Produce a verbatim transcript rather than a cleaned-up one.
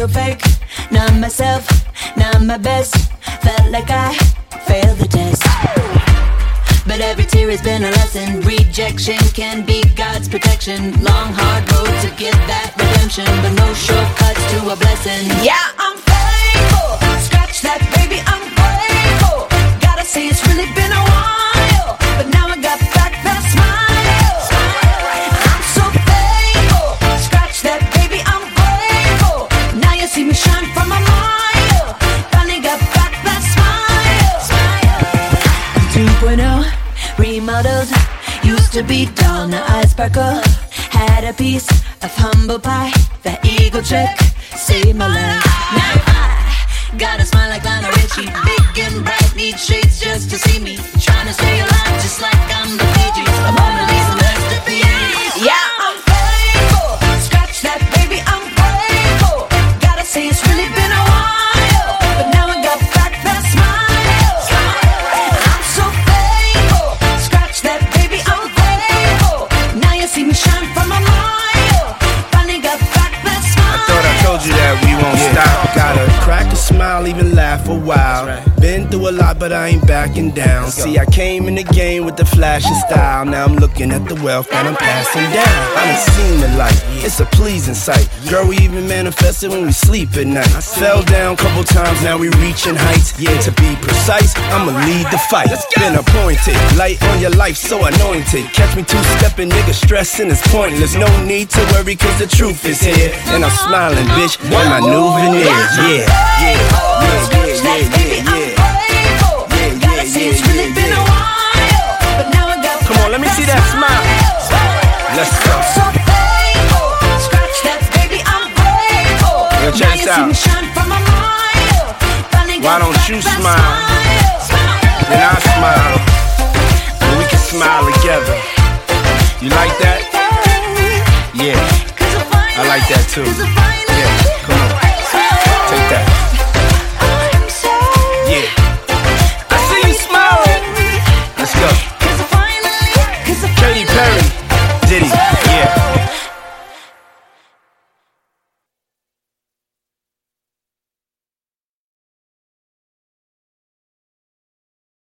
so fake, not myself, not my best. Felt like I failed the test. But every tear has been a lesson. Rejection can be God's protection. Long hard road to get that redemption, but no shortcuts to a blessing. Yeah, I'm faithful. Scratch that, baby, I'm grateful. Gotta say it's really been a while, but now I got back that smile. I'm so faithful. Scratch that, baby, I'm grateful. Now you see me shine from a mile. Finally got back that smile. two point oh remodeled, used to be dull, now I sparkle. Had a piece of humble pie, that eagle trick saved my life. Now I got a smile like Lionel Richie, big and bright, need shades just to see me. Trying to stay alive just like I'm the Bee Gees, a Mona Lisa masterpiece. Yeah, I'm faithful. Scratch that, baby, I'm grateful. Gotta say it's really been a while, but now I got back that smile. I'm so faithful. Scratch that, baby, I'm grateful. Now you see me shine from a mile. Finally got back that smile. I thought I told you that we won't yeah. stop. Gotta crack a smile, even laugh a while. Right. Been through a lot, but I ain't backing down. See, I came in the game with the flash and style. Now I'm looking at the wealth that I'm passing down. I done seen the light, it's a pleasing sight. Girl, we even manifested when we sleep at night. Fell down a couple times, now we reaching heights. Yeah, to be precise, I'ma lead the fight. Been appointed, light on your life, so anointed. Catch me two-stepping, nigga, stressing is pointless. No need to worry, cause the truth is here. And I'm smiling, bitch, on my new veneers. Yeah, yeah, yeah, yeah, yeah, yeah, yeah. It's really been a while, but now I got. Come on, let me see that smile. Let's go. So faithful. Scratch that, baby, I'm grateful. Yo, check this out. Why don't you smile? Then I smile, and we can smile together. You like that? Yeah, I like that too. Yeah.